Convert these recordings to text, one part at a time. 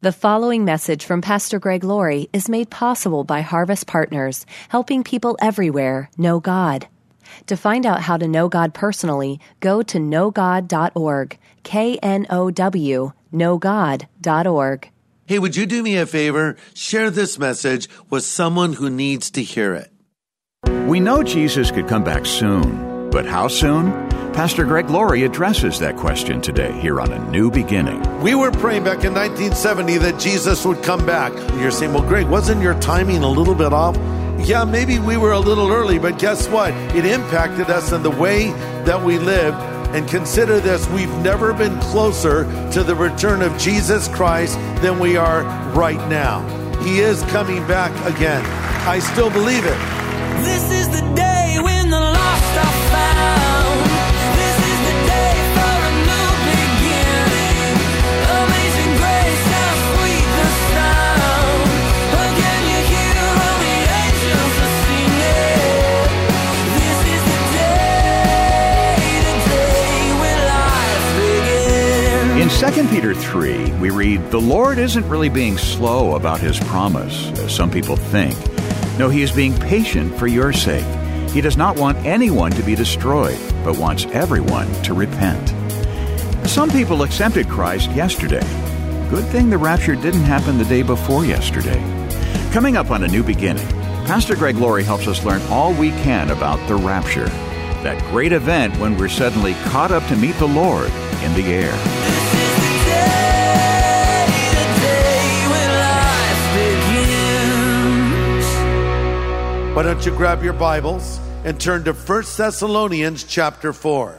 The following message from Pastor Greg Laurie is made possible by Harvest Partners, helping people everywhere know God. To find out how to know God personally, go to knowgod.org, K-N-O-W, knowgod.org. Hey, would you do me a favor? Share this message with someone who needs to hear it. We know Jesus could come back soon, but how soon? Pastor Greg Laurie addresses that question today here on A New Beginning. We were praying back in 1970 that Jesus would come back. You're saying, well, Greg, wasn't your timing a little bit off? Yeah, maybe we were a little early, but guess what? It impacted us in the way that we lived. And consider this, we've never been closer to the return of Jesus Christ than we are right now. He is coming back again. I still believe it. This is the day when the lost are found. This is the day for a new beginning. Amazing grace, how sweet the sound. Again you hear all the angels are singing. This is the day when life begins. In 2 Peter 3, we read, "The Lord isn't really being slow about His promise, as some people think. No, He is being patient for your sake. He does not want anyone to be destroyed, but wants everyone to repent." Some people accepted Christ yesterday. Good thing the rapture didn't happen the day before yesterday. Coming up on A New Beginning, Pastor Greg Laurie helps us learn all we can about the rapture, that great event when we're suddenly caught up to meet the Lord in the air. This is the day when life begins. Why don't you grab your Bibles and turn to 1 Thessalonians chapter 4.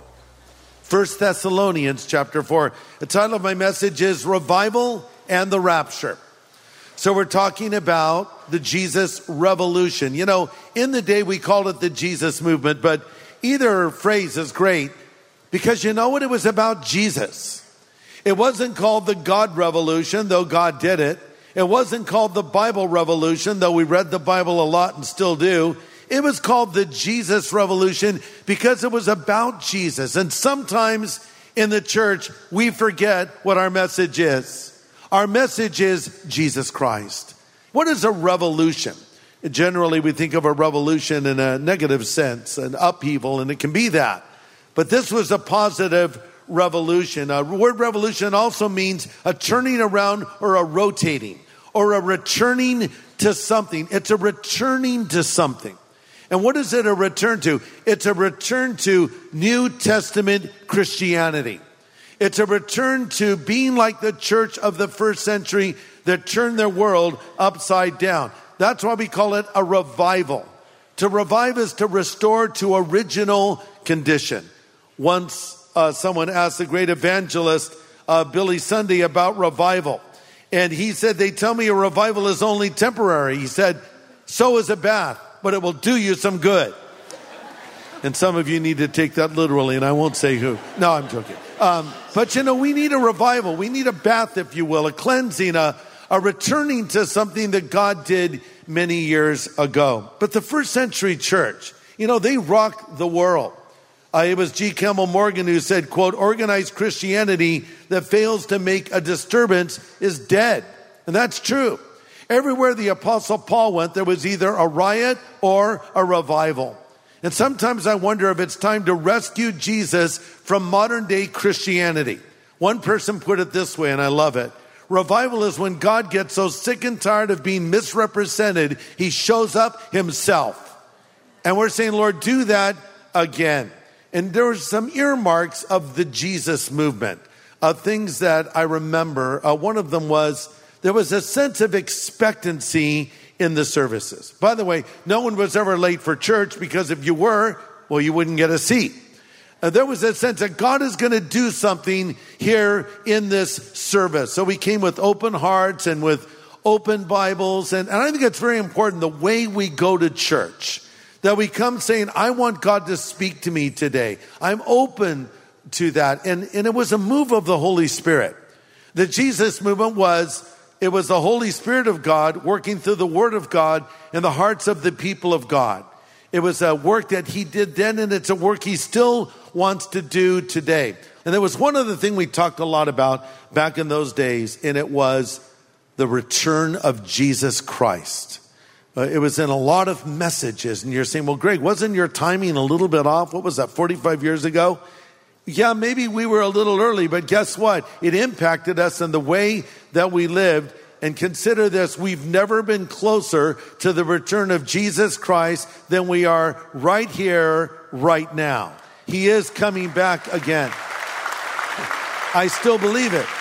1 Thessalonians chapter 4. The title of my message is Revival and the Rapture. So we're talking about the Jesus Revolution. You know, in the day we called it the Jesus Movement, but either phrase is great because you know what? It was about Jesus. It wasn't called the God Revolution, though God did it. It wasn't called the Bible Revolution, though we read the Bible a lot and still do. It was called the Jesus Revolution because it was about Jesus. And sometimes in the church, we forget what our message is. Our message is Jesus Christ. What is a revolution? Generally, we think of a revolution in a negative sense, an upheaval, and it can be that. But this was a positive revolution. A word revolution also means a turning around or a rotating or a returning to something. It's a returning to something. And what is it a return to? It's a return to New Testament Christianity. It's a return to being like the church of the first century that turned their world upside down. That's why we call it a revival. To revive is to restore to original condition. Once someone asked the great evangelist Billy Sunday about revival. And he said, they tell me a revival is only temporary. He said, so is a bath, but it will do you some good. And some of you need to take that literally, and I won't say who. No, I'm joking. But you know, we need a revival. We need a bath, if you will, a cleansing, a returning to something that God did many years ago. But the first century church, you know, they rocked the world. It was G. Campbell Morgan who said, quote, "Organized Christianity that fails to make a disturbance is dead." And that's true. Everywhere the Apostle Paul went, there was either a riot or a revival. And sometimes I wonder if it's time to rescue Jesus from modern day Christianity. One person put it this way, and I love it. Revival is when God gets so sick and tired of being misrepresented, He shows up Himself. And we're saying, Lord, do that again. And there were some earmarks of the Jesus movement, things that I remember. One of them was there was a sense of expectancy in the services. By the way, no one was ever late for church because if you were, well, you wouldn't get a seat. There was a sense that God is going to do something here in this service. So we came with open hearts and with open Bibles. And I think it's very important the way we go to church. That we come saying, I want God to speak to me today. I'm open to that. And it was a move of the Holy Spirit. The Jesus movement it was the Holy Spirit of God working through the Word of God in the hearts of the people of God. It was a work that He did then, and it's a work He still wants to do today. And there was one other thing we talked a lot about back in those days, and it was the return of Jesus Christ. It was in a lot of messages, and you're saying, well, Greg, wasn't your timing a little bit off? What was that, 45 years ago? Yeah, maybe we were a little early, but guess what? It impacted us in the way that we lived. And consider this, we've never been closer to the return of Jesus Christ than we are right here, right now. He is coming back again. I still believe it.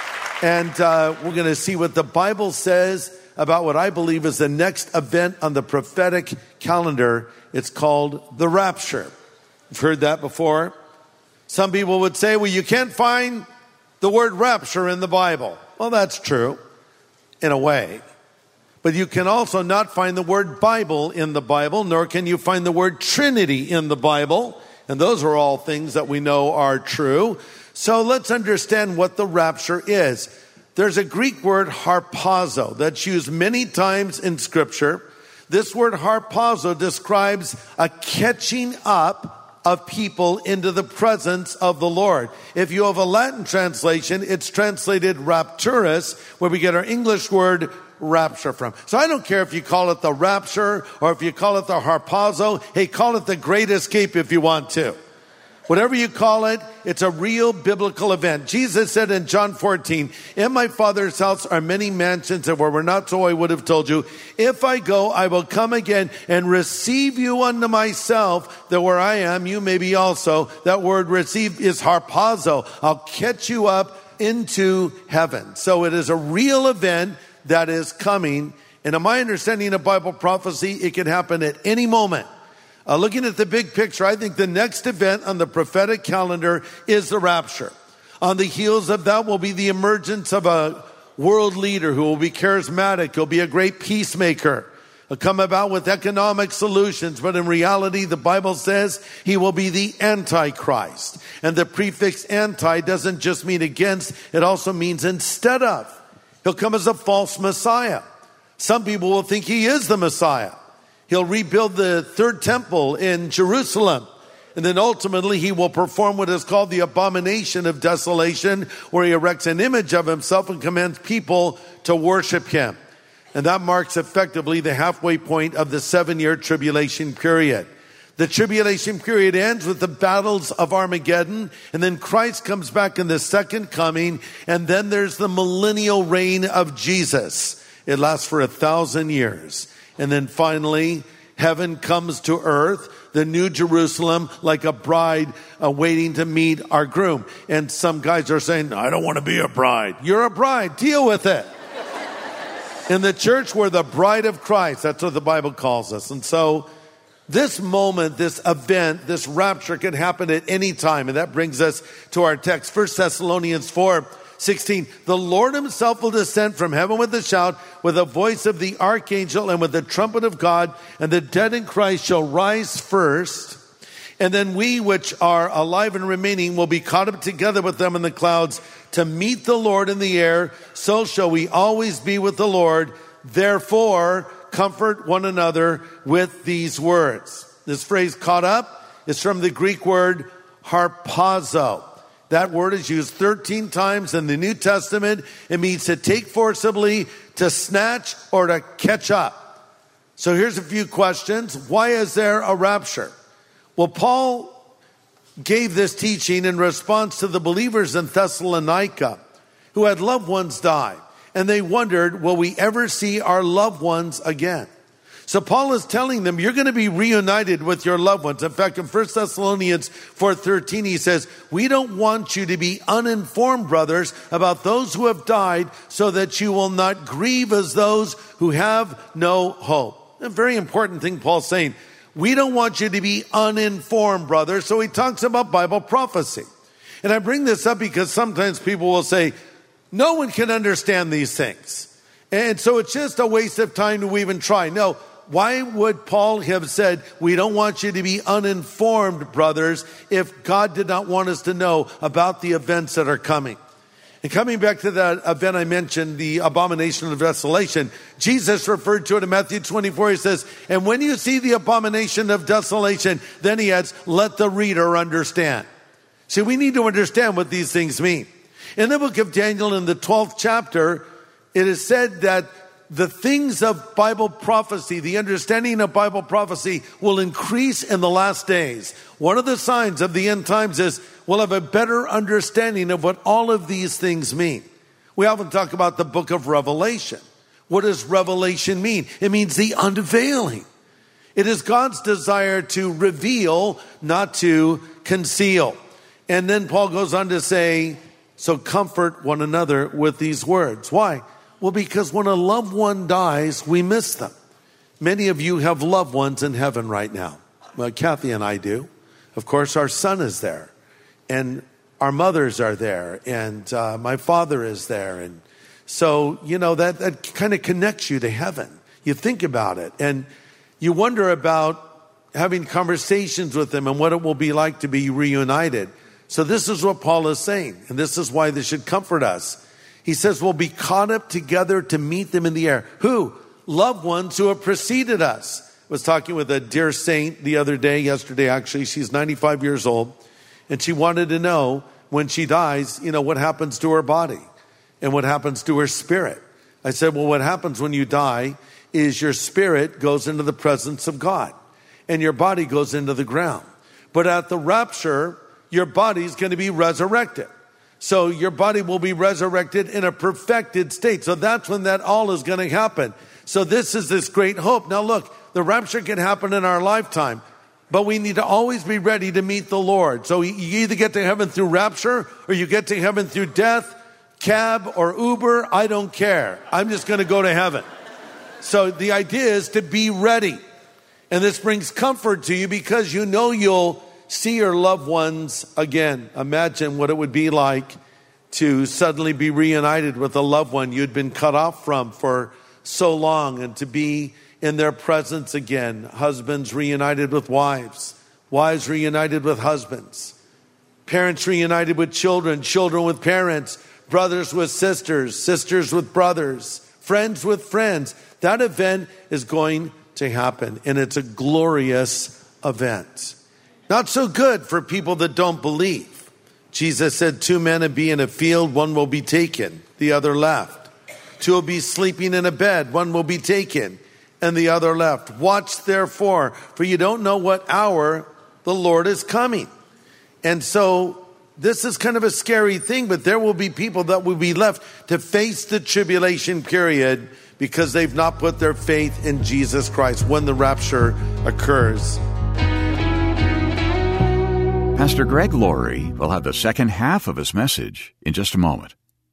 And we're going to see what the Bible says about what I believe is the next event on the prophetic calendar. It's called the rapture. You've heard that before. Some people would say, well, you can't find the word rapture in the Bible. Well, that's true, in a way. But you can also not find the word Bible in the Bible, nor can you find the word Trinity in the Bible. And those are all things that we know are true. So let's understand what the rapture is. There's a Greek word, harpazo, that's used many times in Scripture. This word harpazo describes a catching up of people into the presence of the Lord. If you have a Latin translation, it's translated rapturus, where we get our English word rapture from. So I don't care if you call it the rapture or if you call it the harpazo. Hey, call it the great escape if you want to. Whatever you call it, it's a real biblical event. Jesus said in John 14, in my Father's house are many mansions, and where we're not, so I would have told you. If I go, I will come again and receive you unto myself, that where I am, you may be also. That word receive is harpazo. I'll catch you up into heaven. So it is a real event that is coming. And in my understanding of Bible prophecy, it can happen at any moment. Looking at the big picture, I think the next event on the prophetic calendar is the rapture. On the heels of that will be the emergence of a world leader who will be charismatic. He'll be a great peacemaker. He'll come about with economic solutions, but in reality, the Bible says he will be the Antichrist. And the prefix anti doesn't just mean against, it also means instead of. He'll come as a false Messiah. Some people will think he is the Messiah. He'll rebuild the third temple in Jerusalem. And then ultimately he will perform what is called the abomination of desolation, where he erects an image of himself and commands people to worship him. And that marks effectively the halfway point of the 7-year tribulation period. The tribulation period ends with the battles of Armageddon, and then Christ comes back in the second coming, and then there's the millennial reign of Jesus. It lasts for 1,000 years. And then finally, heaven comes to earth, the new Jerusalem, like a bride waiting to meet our groom. And some guys are saying, I don't want to be a bride. You're a bride. Deal with it. In the church, we're the bride of Christ. That's what the Bible calls us. And so this moment, this event, this rapture can happen at any time. And that brings us to our text, 1 Thessalonians 4:16, the Lord himself will descend from heaven with a shout, with a voice of the archangel, and with the trumpet of God, and the dead in Christ shall rise first. And then we which are alive and remaining will be caught up together with them in the clouds to meet the Lord in the air. So shall we always be with the Lord. Therefore, comfort one another with these words. This phrase, caught up, is from the Greek word harpazo. That word is used 13 times in the New Testament. It means to take forcibly, to snatch, or to catch up. So here's a few questions. Why is there a rapture? Well, Paul gave this teaching in response to the believers in Thessalonica who had loved ones die. And they wondered, will we ever see our loved ones again? So Paul is telling them, you're going to be reunited with your loved ones. In fact, in 1 Thessalonians 4:13, he says, we don't want you to be uninformed, brothers, about those who have died, so that you will not grieve as those who have no hope. A very important thing Paul's saying. We don't want you to be uninformed, brothers. So he talks about Bible prophecy. And I bring this up because sometimes people will say, no one can understand these things. And so it's just a waste of time to even try. No. Why would Paul have said, we don't want you to be uninformed, brothers, if God did not want us to know about the events that are coming? And coming back to that event I mentioned, the abomination of desolation, Jesus referred to it in Matthew 24. He says, and when you see the abomination of desolation, then he adds, let the reader understand. See, we need to understand what these things mean. In the book of Daniel, in the 12th chapter, it is said that the things of Bible prophecy, the understanding of Bible prophecy will increase in the last days. One of the signs of the end times is we'll have a better understanding of what all of these things mean. We often talk about the book of Revelation. What does revelation mean? It means the unveiling. It is God's desire to reveal, not to conceal. And then Paul goes on to say, so comfort one another with these words. Why? Well, because when a loved one dies, we miss them. Many of you have loved ones in heaven right now. Well, Kathy and I do. Of course, our son is there, and our mothers are there, and my father is there. And so, that kind of connects you to heaven. You think about it, and you wonder about having conversations with them and what it will be like to be reunited. So this is what Paul is saying, and this is why this should comfort us. He says we'll be caught up together to meet them in the air. Who? Loved ones who have preceded us. I was talking with a dear saint yesterday actually. She's 95 years old, and she wanted to know when she dies, what happens to her body and what happens to her spirit. I said, well, what happens when you die is your spirit goes into the presence of God and your body goes into the ground. But at the rapture, your body's going to be resurrected. So your body will be resurrected in a perfected state. So that's when that all is going to happen. So this is this great hope. Now look, the rapture can happen in our lifetime, but we need to always be ready to meet the Lord. So you either get to heaven through rapture or you get to heaven through death, cab or Uber. I don't care. I'm just going to go to heaven. So the idea is to be ready. And this brings comfort to you because you'll see your loved ones again. Imagine what it would be like to suddenly be reunited with a loved one you'd been cut off from for so long, and to be in their presence again. Husbands reunited with wives, wives reunited with husbands, parents reunited with children, children with parents, brothers with sisters, sisters with brothers, friends with friends. That event is going to happen, and it's a glorious event. Not so good for people that don't believe. Jesus said 2 men will be in a field, one will be taken, the other left. 2 will be sleeping in a bed, one will be taken, and the other left. Watch therefore, for you don't know what hour the Lord is coming. And so this is kind of a scary thing, but there will be people that will be left to face the tribulation period because they've not put their faith in Jesus Christ when the rapture occurs. Pastor Greg Laurie will have the second half of his message in just a moment.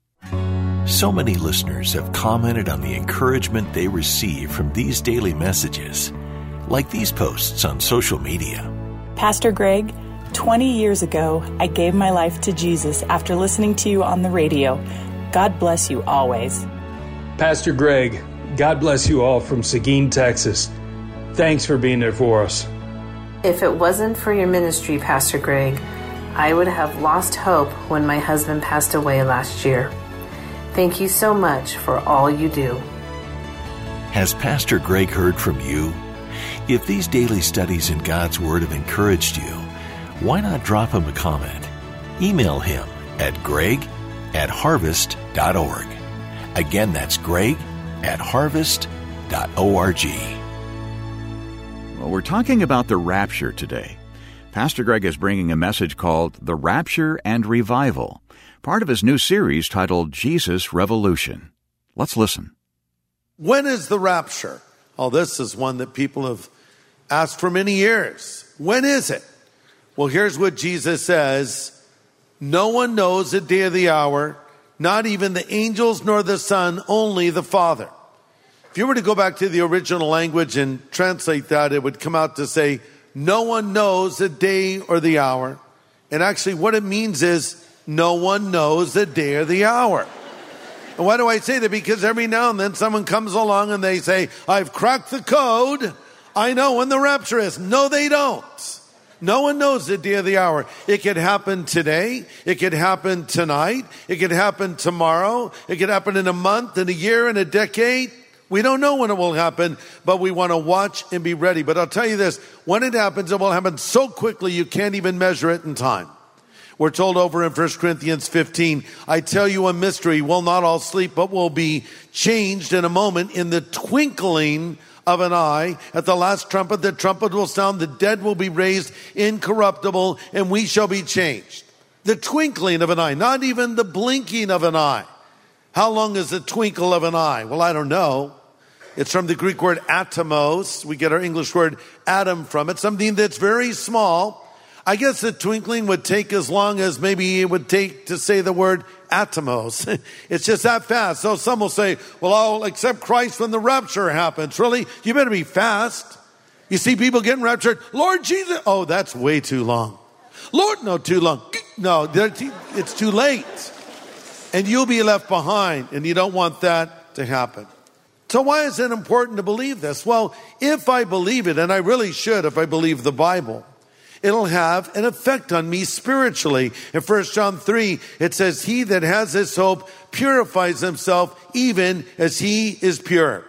So many listeners have commented on the encouragement they receive from these daily messages, like these posts on social media. Pastor Greg, 20 years ago, I gave my life to Jesus after listening to you on the radio. God bless you always. Pastor Greg, God bless you all from Seguin, Texas. Thanks for being there for us. If it wasn't for your ministry, Pastor Greg, I would have lost hope when my husband passed away last year. Thank you so much for all you do. Has Pastor Greg heard from you? If these daily studies in God's Word have encouraged you, why not drop him a comment? Email him at greg@harvest.org. Again, that's greg@harvest.org. Well, we're talking about the rapture today. Pastor Greg is bringing a message called The Rapture and Revival, part of his new series titled Jesus Revolution. Let's listen. When is the rapture? Oh, this is one that people have asked for many years. When is it? Well, here's what Jesus says. No one knows the day or the hour, not even the angels nor the Son, only the Father. If you were to go back to the original language and translate that, it would come out to say, no one knows the day or the hour. And actually what it means is, no one knows the day or the hour. And why do I say that? Because every now and then someone comes along and they say, I've cracked the code. I know when the rapture is. No, they don't. No one knows the day or the hour. It could happen today. It could happen tonight. It could happen tomorrow. It could happen in a month, in a year, in a decade. We don't know when it will happen, but we want to watch and be ready. But I'll tell you this, when it happens, it will happen so quickly you can't even measure it in time. We're told over in 1 Corinthians 15, I tell you a mystery, we'll not all sleep, but will be changed in a moment, in the twinkling of an eye. At the last trumpet, the trumpet will sound, the dead will be raised incorruptible, and we shall be changed. The twinkling of an eye, not even the blinking of an eye. How long is the twinkle of an eye? Well, I don't know. It's from the Greek word atomos. We get our English word atom from it, something that's very small. I guess the twinkling would take as long as maybe it would take to say the word atomos. It's just that fast. So some will say, well, I'll accept Christ when the rapture happens. Really? You better be fast. You see people getting raptured. Lord Jesus. Oh, that's way too long. Lord, no, too long. No, it's too late. And you'll be left behind, and you don't want that to happen. So why is it important to believe this? Well, if I believe it, and I really should if I believe the Bible, it'll have an effect on me spiritually. In 1 John 3, it says, he that has this hope purifies himself even as he is pure.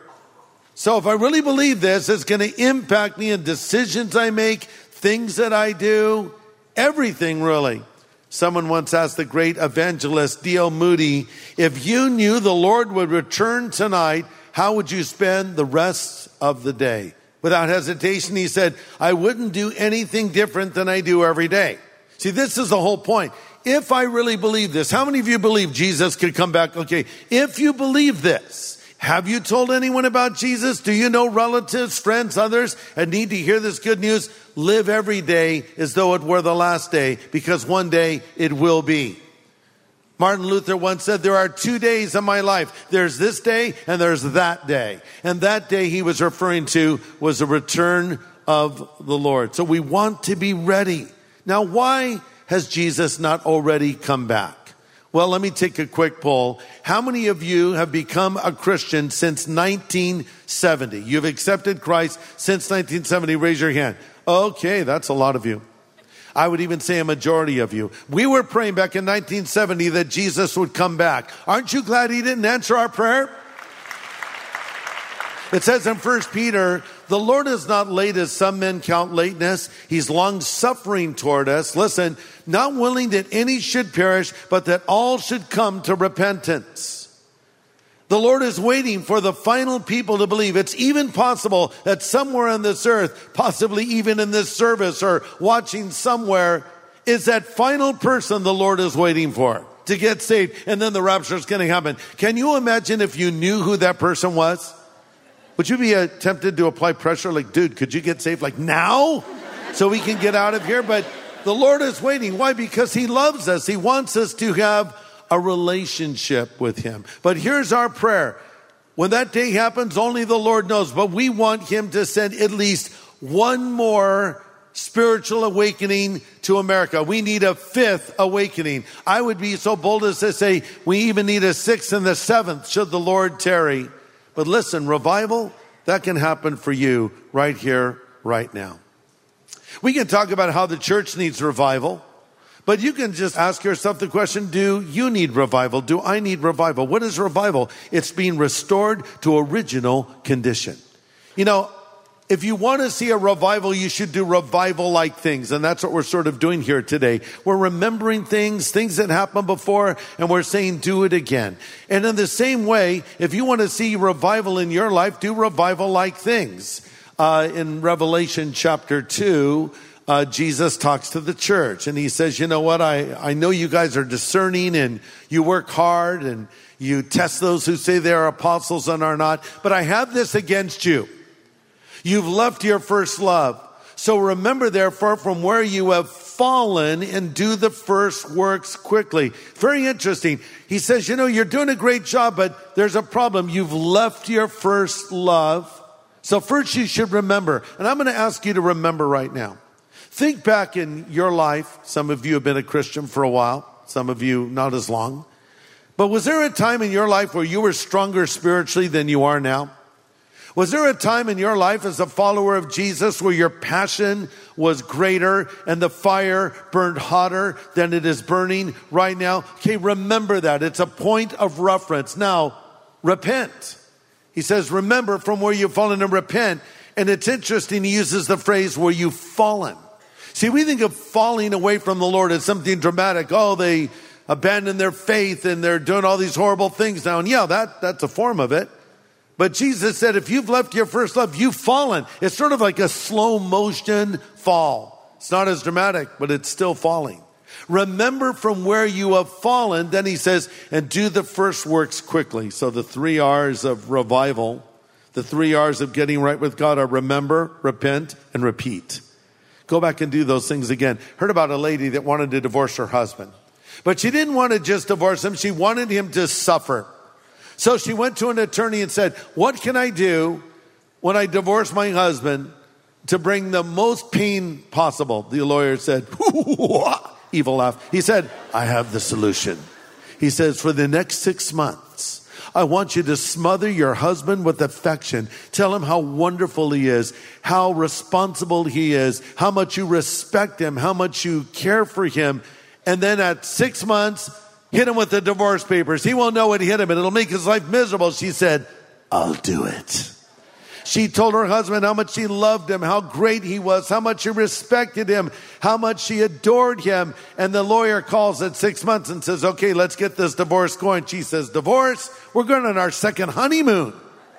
So if I really believe this, it's going to impact me in decisions I make, things that I do, everything really. Someone once asked the great evangelist D.L. Moody, if you knew the Lord would return tonight, how would you spend the rest of the day? Without hesitation, he said, I wouldn't do anything different than I do every day. See, this is the whole point. If I really believe this, how many of you believe Jesus could come back? Okay, if you believe this, have you told anyone about Jesus? Do you know relatives, friends, others, and need to hear this good news? Live every day as though it were the last day, because one day it will be. Martin Luther once said, there are 2 days of my life. There's this day and there's that day. And that day he was referring to was the return of the Lord. So we want to be ready. Now, why has Jesus not already come back? Well, let me take a quick poll. How many of you have become a Christian since 1970? You've accepted Christ since 1970. Raise your hand. Okay, that's a lot of you. I would even say a majority of you. We were praying back in 1970 that Jesus would come back. Aren't you glad he didn't answer our prayer? It says in 1 Peter, the Lord is not late as some men count lateness. He's long suffering toward us. Listen, not willing that any should perish, but that all should come to repentance. The Lord is waiting for the final people to believe. It's even possible that somewhere on this earth, possibly even in this service or watching somewhere, is that final person the Lord is waiting for to get saved. And then the rapture is going to happen. Can you imagine if you knew who that person was? Would you be tempted to apply pressure like, dude, could you get saved like now so we can get out of here? But the Lord is waiting. Why? Because he loves us. He wants us to have a relationship with him. But here's our prayer. When that day happens, only the Lord knows. But we want him to send at least one more spiritual awakening to America. We need a 5th awakening. I would be so bold as to say we even need a 6th and the 7th should the Lord tarry. But listen, revival, that can happen for you right here, right now. We can talk about how the church needs revival, but you can just ask yourself the question, do you need revival? Do I need revival? What is revival? It's being restored to original condition. You know, if you want to see a revival, you should do revival-like things. And that's what we're sort of doing here today. We're remembering things that happened before, and we're saying, do it again. And in the same way, if you want to see revival in your life, do revival-like things. In Revelation chapter 2, Jesus talks to the church, and he says, you know what? I know you guys are discerning, and you work hard, and you test those who say they are apostles and are not. But I have this against you. You've left your first love. So remember, therefore, from where you have fallen and do the first works quickly. Very interesting. He says, you know, you're doing a great job, but there's a problem. You've left your first love. So first you should remember. And I'm going to ask you to remember right now. Think back in your life. Some of you have been a Christian for a while. Some of you not as long. But was there a time in your life where you were stronger spiritually than you are now? Was there a time in your life as a follower of Jesus where your passion was greater and the fire burned hotter than it is burning right now? Okay, remember that. It's a point of reference. Now, repent. He says, remember from where you've fallen and repent. And it's interesting, he uses the phrase where you've fallen. See, we think of falling away from the Lord as something dramatic. Oh, they abandon their faith and they're doing all these horrible things now. And yeah, that's a form of it. But Jesus said, if you've left your first love, you've fallen. It's sort of like a slow motion fall. It's not as dramatic, but it's still falling. Remember from where you have fallen. Then he says, and do the first works quickly. So the 3 R's of revival, the 3 R's of getting right with God are remember, repent, and repeat. Go back and do those things again. Heard about a lady that wanted to divorce her husband. But she didn't want to just divorce him. She wanted him to suffer. So she went to an attorney and said, what can I do when I divorce my husband to bring the most pain possible? The lawyer said, evil laugh. He said, I have the solution. He says, for the next 6 months, I want you to smother your husband with affection. Tell him how wonderful he is, how responsible he is, how much you respect him, how much you care for him. And then at 6 months, hit him with the divorce papers. He won't know what hit him, and it'll make his life miserable. She said, I'll do it. She told her husband how much she loved him, how great he was, how much she respected him, how much she adored him. And the lawyer calls at 6 months and says, okay, let's get this divorce going. She says, divorce? We're going on our second honeymoon.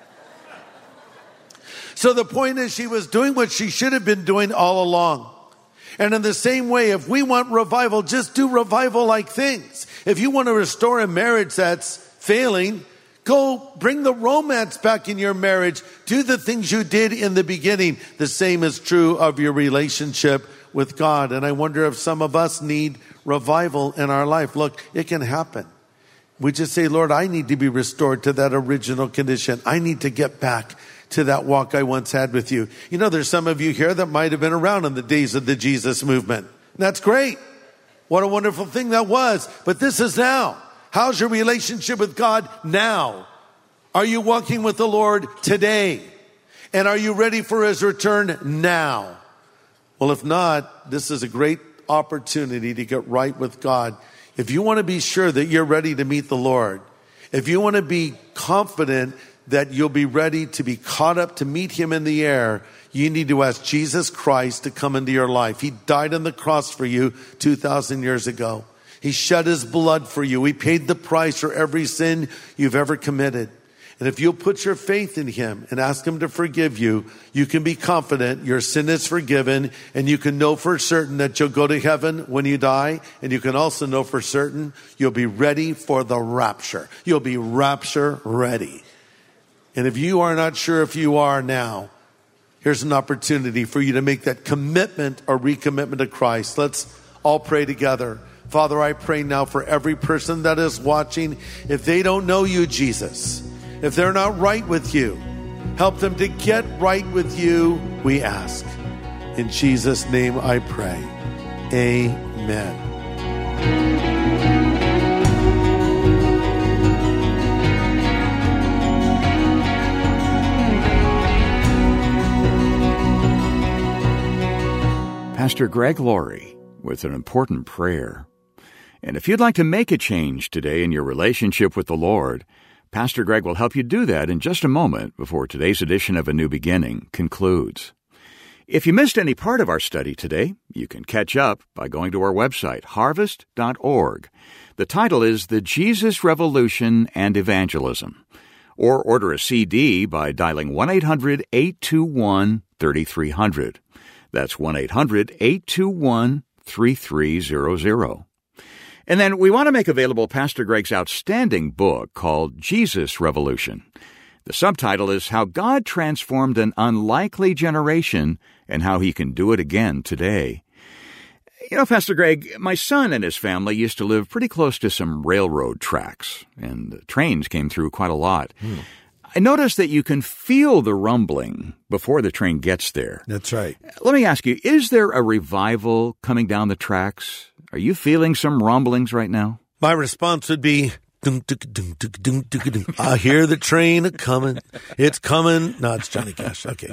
So the point is, she was doing what she should have been doing all along. And in the same way, if we want revival, just do revival-like things. If you want to restore a marriage that's failing, go bring the romance back in your marriage. Do the things you did in the beginning. The same is true of your relationship with God. And I wonder if some of us need revival in our life. Look, it can happen. We just say, Lord, I need to be restored to that original condition. I need to get back to that walk I once had with you. You know, there's some of you here that might have been around in the days of the Jesus movement. That's great. What a wonderful thing that was. But this is now. How's your relationship with God now? Are you walking with the Lord today? And are you ready for his return now? Well, if not, this is a great opportunity to get right with God. If you want to be sure that you're ready to meet the Lord, if you want to be confident that you'll be ready to be caught up to meet him in the air, you need to ask Jesus Christ to come into your life. He died on the cross for you 2,000 years ago. He shed his blood for you. He paid the price for every sin you've ever committed. And if you'll put your faith in him and ask him to forgive you, you can be confident your sin is forgiven, and you can know for certain that you'll go to heaven when you die. And you can also know for certain you'll be ready for the rapture. You'll be rapture ready. And if you are not sure if you are now, here's an opportunity for you to make that commitment or recommitment to Christ. Let's all pray together. Father, I pray now for every person that is watching. If they don't know you, Jesus, if they're not right with you, help them to get right with you, we ask. In Jesus' name I pray. Amen. Pastor Greg Laurie with an important prayer. And if you'd like to make a change today in your relationship with the Lord, Pastor Greg will help you do that in just a moment before today's edition of A New Beginning concludes. If you missed any part of our study today, you can catch up by going to our website, harvest.org. The title is The Jesus Revolution and Evangelism. Or order a CD by dialing 1-800-821-3300. That's 1-800-821-3300. And then we want to make available Pastor Greg's outstanding book called Jesus Revolution. The subtitle is How God Transformed an Unlikely Generation and How He Can Do It Again Today. You know, Pastor Greg, my son and his family used to live pretty close to some railroad tracks, and the trains came through quite a lot. I noticed that you can feel the rumbling before the train gets there. That's right. Let me ask you, is there a revival coming down the tracks? Are you feeling some rumblings right now? My response would be, I hear the train coming. It's coming. No, it's Johnny Cash. Okay.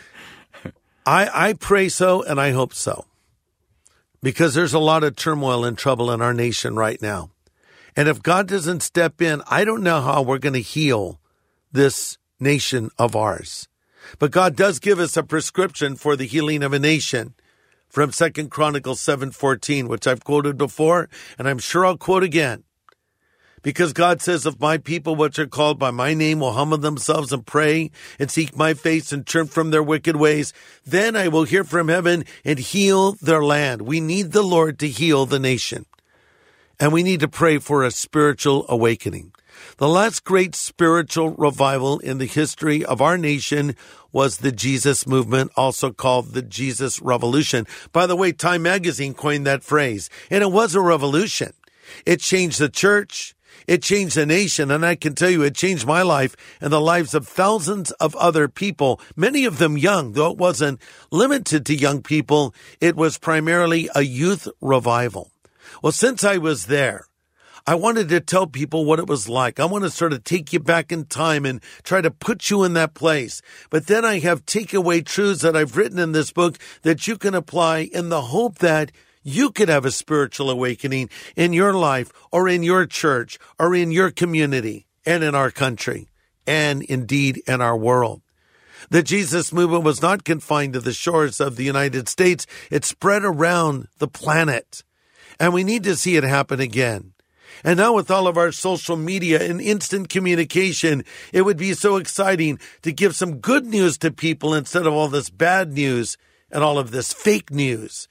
I pray so, and I hope so. Because there's a lot of turmoil and trouble in our nation right now. And if God doesn't step in, I don't know how we're going to heal this nation of ours. But God does give us a prescription for the healing of a nation. from 2 Chronicles 7:14, which I've quoted before, and I'm sure I'll quote again. Because God says, if my people, which are called by my name, will humble themselves and pray and seek my face and turn from their wicked ways, then I will hear from heaven and heal their land. We need the Lord to heal the nation. And we need to pray for a spiritual awakening. The last great spiritual revival in the history of our nation was the Jesus movement, also called the Jesus Revolution. By the way, Time magazine coined that phrase, and it was a revolution. It changed the church. It changed the nation, and I can tell you it changed my life and the lives of thousands of other people, many of them young, though it wasn't limited to young people. It was primarily a youth revival. Well, since I was there, I wanted to tell people what it was like. I want to sort of take you back in time and try to put you in that place. But then I have takeaway truths that I've written in this book that you can apply in the hope that you could have a spiritual awakening in your life or in your church or in your community and in our country and indeed in our world. The Jesus movement was not confined to the shores of the United States. It spread around the planet. And we need to see it happen again. And now with all of our social media and instant communication, it would be so exciting to give some good news to people instead of all this bad news and all of this fake news.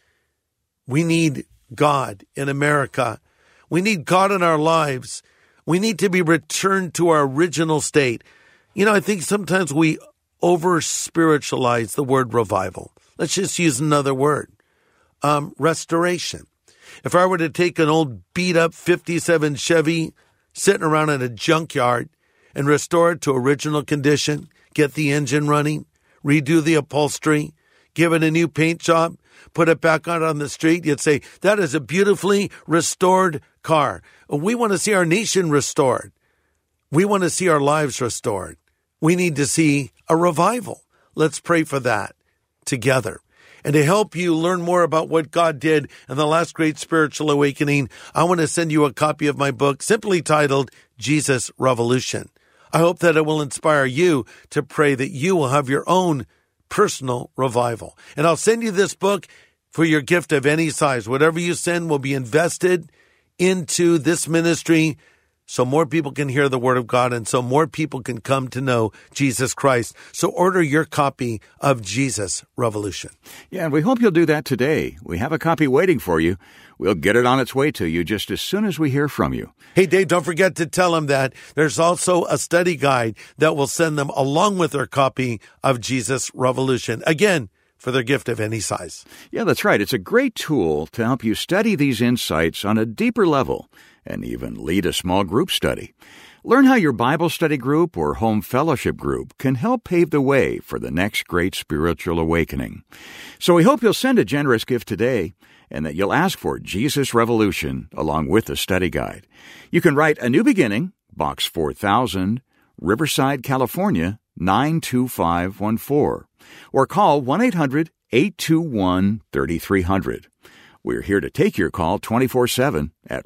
We need God in America. We need God in our lives. We need to be returned to our original state. You know, I think sometimes we over-spiritualize the word revival. Let's just use another word. Restoration. If I were to take an old beat-up 57 Chevy sitting around in a junkyard and restore it to original condition, get the engine running, redo the upholstery, give it a new paint job, put it back out on the street, you'd say, that is a beautifully restored car. We want to see our nation restored. We want to see our lives restored. We need to see a revival. Let's pray for that together. And to help you learn more about what God did in the last great spiritual awakening, I want to send you a copy of my book simply titled Jesus Revolution. I hope that it will inspire you to pray that you will have your own personal revival. And I'll send you this book for your gift of any size. Whatever you send will be invested into this ministry so more people can hear the word of God and so more people can come to know Jesus Christ. So order your copy of Jesus Revolution. Yeah, and we hope you'll do that today. We have a copy waiting for you. We'll get it on its way to you just as soon as we hear from you. Hey, Dave, don't forget to tell them that there's also a study guide that will send them along with their copy of Jesus Revolution. Again, for their gift of any size. Yeah, that's right. It's a great tool to help you study these insights on a deeper level and even lead a small group study. Learn how your Bible study group or home fellowship group can help pave the way for the next great spiritual awakening. So we hope you'll send a generous gift today and that you'll ask for Jesus Revolution along with the study guide. You can write A New Beginning, Box 4000, Riverside, California, 92514, or call 1-800-821-3300. We're here to take your call 24/7 at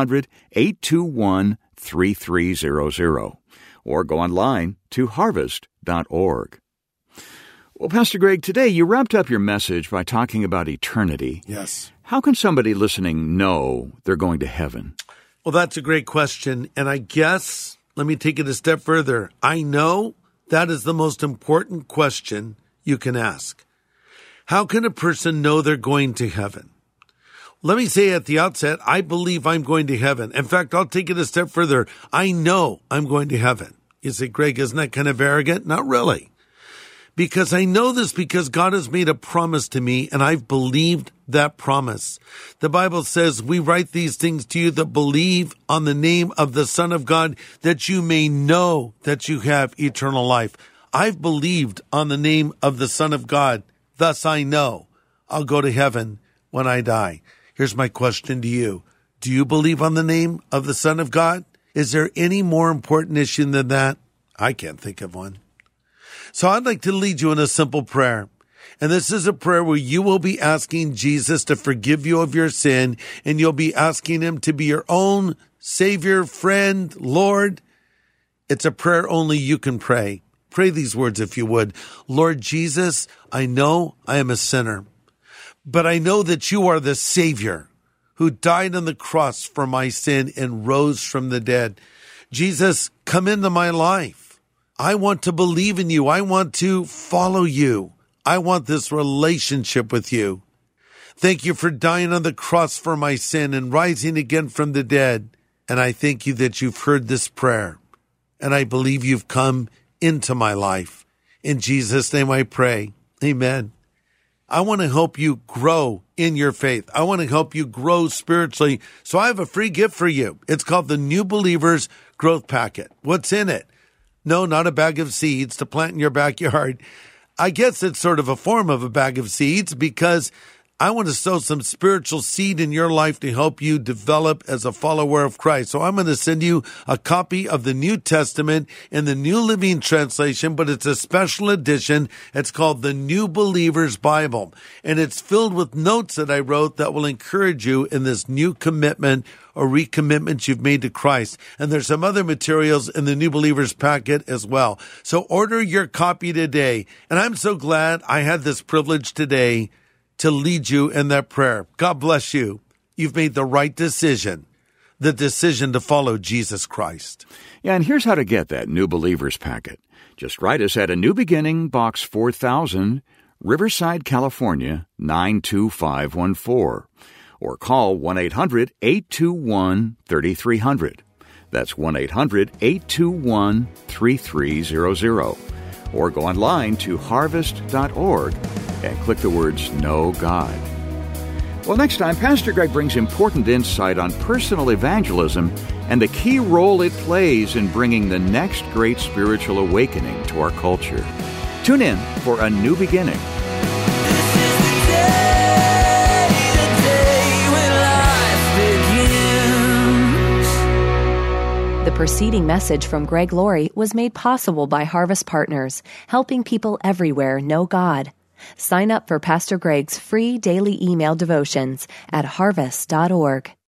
1-800-821-3300, or go online to harvest.org. Well, Pastor Greg, today you wrapped up your message by talking about eternity. Yes. How can somebody listening know they're going to heaven? Well, that's a great question. And I guess, let me take it a step further. I know that is the most important question you can ask. How can a person know they're going to heaven? Let me say at the outset, I believe I'm going to heaven. In fact, I'll take it a step further. I know I'm going to heaven. You say, Greg, isn't that kind of arrogant? Not really. Because I know this because God has made a promise to me, and I've believed that promise. The Bible says, we write these things to you that believe on the name of the Son of God, that you may know that you have eternal life. I've believed on the name of the Son of God. Thus I know I'll go to heaven when I die. Here's my question to you. Do you believe on the name of the Son of God? Is there any more important issue than that? I can't think of one. So I'd like to lead you in a simple prayer. And this is a prayer where you will be asking Jesus to forgive you of your sin, and you'll be asking him to be your own Savior, friend, Lord. It's a prayer only you can pray. Pray these words if you would. Lord Jesus, I know I am a sinner, but I know that you are the Savior who died on the cross for my sin and rose from the dead. Jesus, come into my life. I want to believe in you. I want to follow you. I want this relationship with you. Thank you for dying on the cross for my sin and rising again from the dead. And I thank you that you've heard this prayer. And I believe you've come into my life. In Jesus' name I pray. Amen. I want to help you grow in your faith. I want to help you grow spiritually. So I have a free gift for you. It's called the New Believers Growth Packet. What's in it? No, not a bag of seeds to plant in your backyard. I guess it's sort of a form of a bag of seeds because I want to sow some spiritual seed in your life to help you develop as a follower of Christ. So I'm going to send you a copy of the New Testament in the New Living Translation, but it's a special edition. It's called the New Believer's Bible, and it's filled with notes that I wrote that will encourage you in this new commitment or recommitment you've made to Christ. And there's some other materials in the New Believers Packet as well. So order your copy today. And I'm so glad I had this privilege today to lead you in that prayer. God bless you. You've made the right decision, the decision to follow Jesus Christ. Yeah, and here's how to get that New Believers Packet. Just write us at A New Beginning, Box 4000, Riverside, California, 92514. Or call 1-800-821-3300. That's 1-800-821-3300. Or go online to harvest.org and click the words Know God. Well, next time, Pastor Greg brings important insight on personal evangelism and the key role it plays in bringing the next great spiritual awakening to our culture. Tune in for A New Beginning. The preceding message from Greg Laurie was made possible by Harvest Partners, helping people everywhere know God. Sign up for Pastor Greg's free daily email devotions at harvest.org.